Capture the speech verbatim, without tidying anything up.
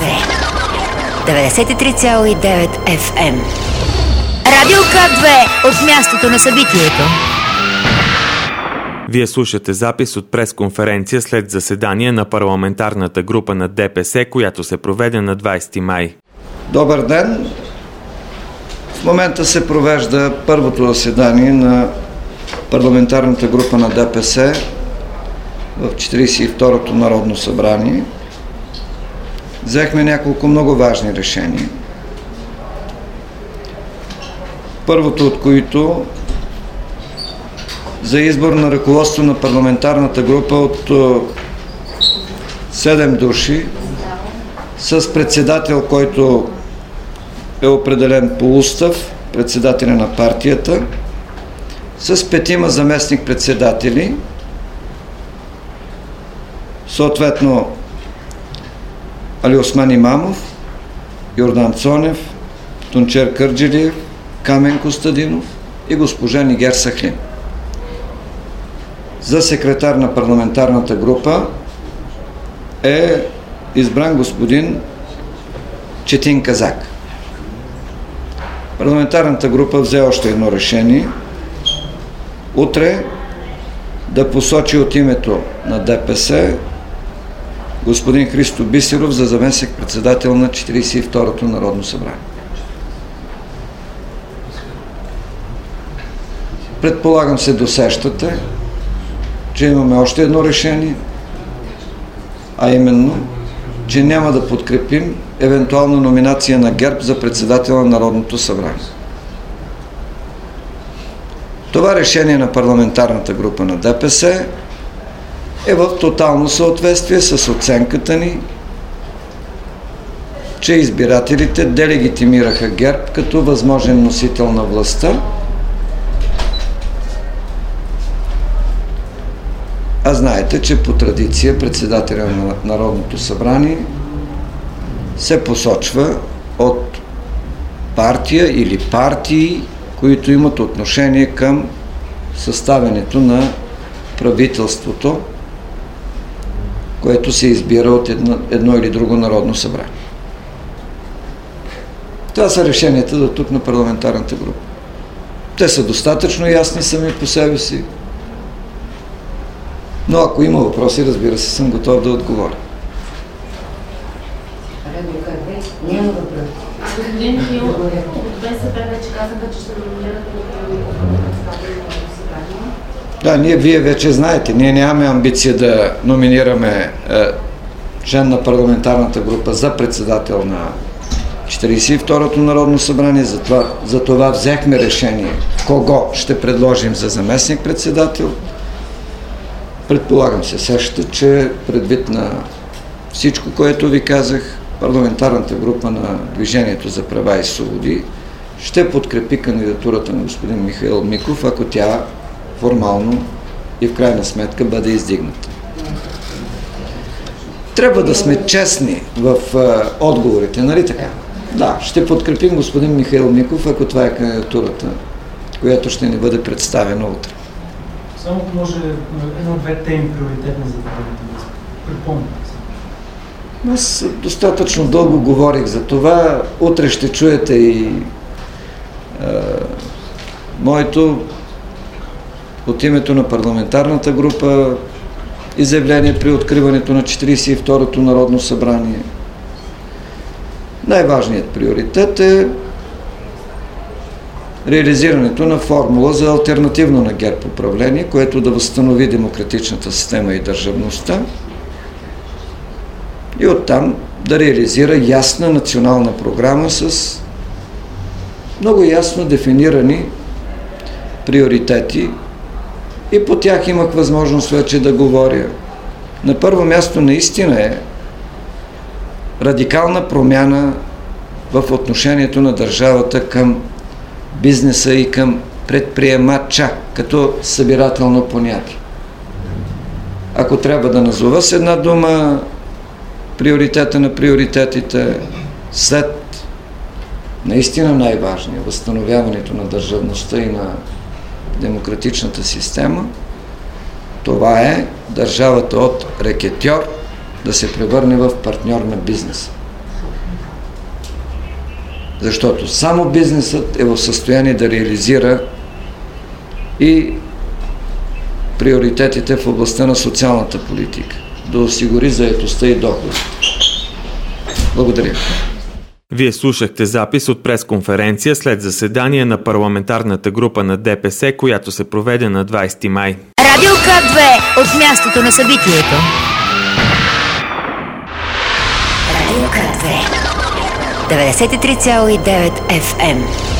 деветдесет и три цяло и девет Еф Ем. Радио К две от мястото на събитието. Вие слушате запис от пресконференция след заседание на парламентарната група на Де Пе Ес, която се проведе на двадесети май. Добър ден! В момента се провежда първото заседание на парламентарната група на Де Пе Ес в четиридесет и второто Народно събрание. Взехме няколко много важни решения. Първото от които за избор на ръководство на парламентарната група от седем души с председател, който е определен по устав, председателя на партията, с петима заместник-председатели, съответно Алиосман Имамов, Йордан Цонев, Тунчер Кърджалиев, Камен Костадинов и госпожа Нигер Сахлин. За секретар на парламентарната група е избран господин Четин Казак. Парламентарната група взе още едно решение. Утре да посочи от името на Де Пе Ес господин Христо Бисеров за заместник-председател на четиридесет и второто Народно събрание. Предполагам се досещате, че имаме още едно решение, а именно, че няма да подкрепим евентуална номинация на ГЕРБ за председател на Народното събрание. Това решение на парламентарната група на Де Пе Ес е в тотално съответствие с оценката ни, че избирателите делегитимираха ГЕРБ като възможен носител на властта, а знаете, че по традиция председателя на Народното събрание се посочва от партия или партии, които имат отношение към съставянето на правителството, което се избира от едно, едно или друго Народно събрание. Това са решенията до тук на парламентарната група. Те са достатъчно ясни сами по себе си, но ако има въпроси, разбира се, съм готов да отговоря. Няма въпрос. Господин Хил, от Бе Ес Пе вече казаха, че ще номинират председател на събрание. Да, ние, вие вече знаете, ние нямаме амбиция да номинираме е, член на парламентарната група за председател на четиридесет и второто Народно събрание, затова, затова взехме решение кого ще предложим за заместник-председател. Предполагам се сещате, че предвид на всичко, което ви казах, парламентарната група на Движението за права и свободи ще подкрепи кандидатурата на господин Михаил Миков, ако тя формално и в крайна сметка бъде издигната. Трябва да сме честни в а, отговорите, нали така? Да, ще подкрепим господин Михаил Миков, ако това е кандидатурата, която ще ни бъде представена утре. Само може едно-две теми приоритетни за това да припомня. Аз достатъчно дълго говорих за това. Утре ще чуете и е, моето от името на парламентарната група изявление при откриването на четиридесет и второто Народно събрание. Най-важният приоритет е реализирането на формула за алтернативно на ГЕРБ управление, което да възстанови демократичната система и държавността и оттам да реализира ясна национална програма с много ясно дефинирани приоритети и по тях имах възможност вече да говоря. На първо място наистина е радикална промяна в отношението на държавата към бизнеса и към предприемача като събирателно понятие. Ако трябва да назова с една дума приоритета на приоритетите след наистина най-важния възстановяването на държавността и на демократичната система, това е държавата от рекетьор да се превърне в партньор на бизнеса. Защото само бизнесът е в състояние да реализира и приоритетите в областта на социалната политика, да осигури заетостта и доходите. Благодаря. Вие слушахте запис от пресконференция след заседание на парламентарната група на ДПС, която се проведе на двайсети май. Радио К две от мястото на събитието. Радио К две деветдесет и три цяло и девет Еф Ем.